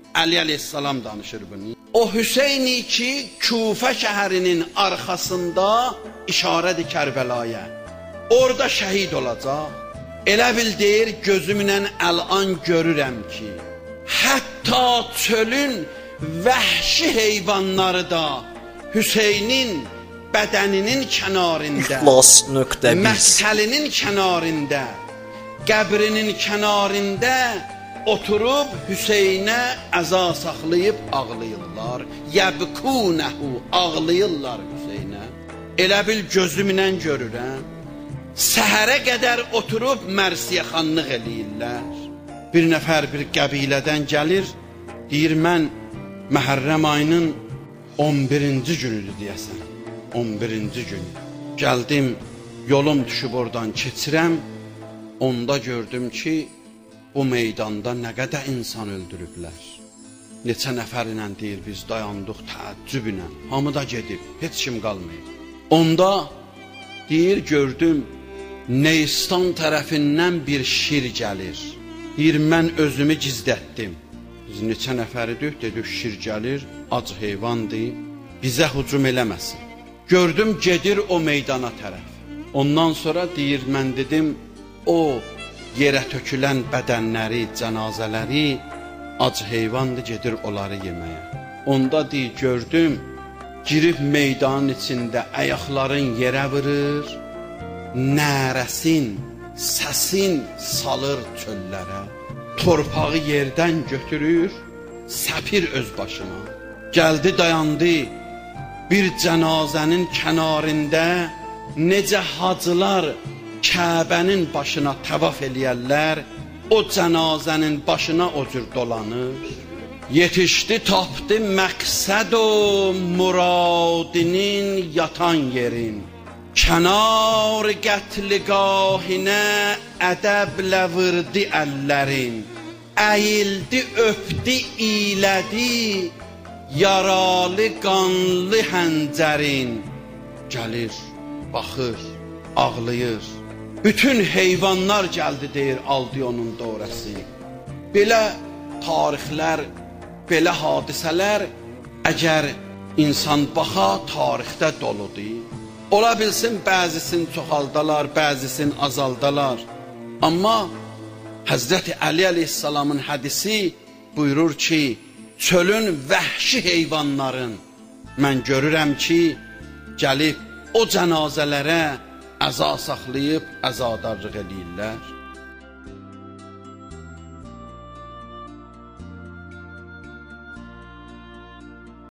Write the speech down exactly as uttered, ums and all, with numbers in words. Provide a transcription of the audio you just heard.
Ali əleyhissalam danışır bunu. O Hüseyni ki, Kufə şəhərinin arxasında işarədir Kərbəlaya. Orada şəhid olacaq. Elə bil deyir, gözümlə əlan görürəm ki, hətta çölün vəhşi heyvanları da Hüseynin bədəninin kənarında, məskəlinin kənarında, qəbrinin kənarında oturub Hüseynə əza saxlayıb ağlayırlar. Yəbkunəhu, ağlayırlar Hüseynə. Elə bil gözümlə görürəm. Səhərə qədər oturub mərsiyəxanlıq eləyirlər. Bir nəfər bir qəbilədən gəlir, deyir, mən Məhərrəm ayının on birinci günüdür deyəsən. on birinci günü. Gəldim, yolum düşüb oradan keçirəm. Onda gördüm ki, bu meydanda nə qədər insan öldürüblər. Neçə nəfərlə deyir, biz dayandıq təəccüblə. Hamı da gedib, heç kim qalmayıb. Onda deyir, gördüm, Neystan tərəfindən bir şir gəlir. Deyir, mən özümü gizlətdim. Biz neçə nəfəridik, dedik, şir gəlir, ac heyvandır, bizə hücum eləməsin. Gördüm, gedir o meydana tərəf. Ondan sonra deyir, mən dedim, o yerə tökülən bədənləri, cənazələri ac heyvandır, gedir onları yeməyə. Onda deyir, gördüm, girib meydanın içində ayaqların yerə vurur, nərəsin, səsin salır çöllərə, torpağı yerdən götürür, səpir öz başına. Gəldi, dayandı, bir cənazənin kənarında necə hacılar Kəbənin başına təvaf eləyərlər, o cənazənin başına o cür dolanır. Yetişdi, tapdı məqsəd o muradinin yatan yerin. Kənar qətligahinə ədəblə vırdı əllərin. Əyildi, öpdü, ilədi yaralı qanlı həncərin. Gəlir, baxır, ağlayır. Bütün heyvanlar gəldi, deyir, aldı onun dörəsi. Belə tarixlər, belə hadisələr əgər insan baxa, tarixdə doludur. Ola bilsin, bəzisini çoxaldalar, bəzisini azaldalar. Amma Həzrəti Əli əleyhissalamın hədisi buyurur ki, çölün vəhşi heyvanların mən görürəm ki, gəlib o cənazələrə əza saxlayıb əzadarlıq eləyirlər.